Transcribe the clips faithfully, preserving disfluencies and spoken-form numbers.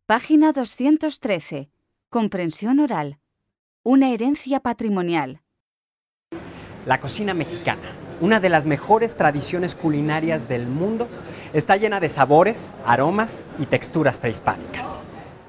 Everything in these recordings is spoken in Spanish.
Página doscientos trece. Comprensión oral. Una herencia patrimonial. La cocina mexicana, una de las mejores tradiciones culinarias del mundo, está llena de sabores, aromas y texturas prehispánicas.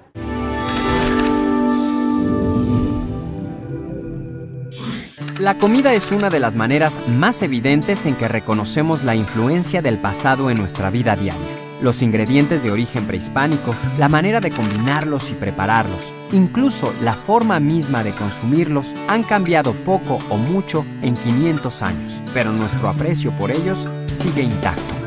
La comida es una de las maneras más evidentes en que reconocemos la influencia del pasado en nuestra vida diaria. Los ingredientes de origen prehispánico, la manera de combinarlos y prepararlos, incluso la forma misma de consumirlos, han cambiado poco o mucho en quinientos años, pero nuestro aprecio por ellos sigue intacto.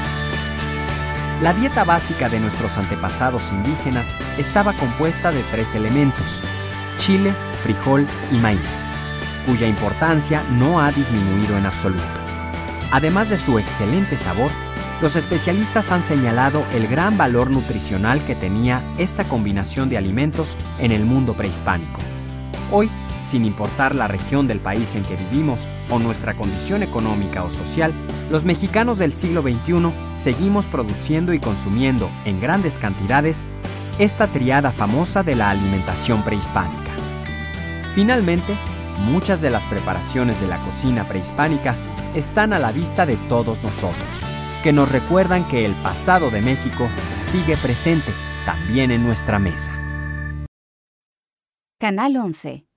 La dieta básica de nuestros antepasados indígenas estaba compuesta de tres elementos: chile, frijol y maíz, cuya importancia no ha disminuido en absoluto. Además de su excelente sabor, los especialistas han señalado el gran valor nutricional que tenía esta combinación de alimentos en el mundo prehispánico. Hoy, sin importar la región del país en que vivimos o nuestra condición económica o social, los mexicanos del siglo veintiuno seguimos produciendo y consumiendo en grandes cantidades esta triada famosa de la alimentación prehispánica. Finalmente, muchas de las preparaciones de la cocina prehispánica están a la vista de todos nosotros, que nos recuerdan que el pasado de México sigue presente también en nuestra mesa. Canal once.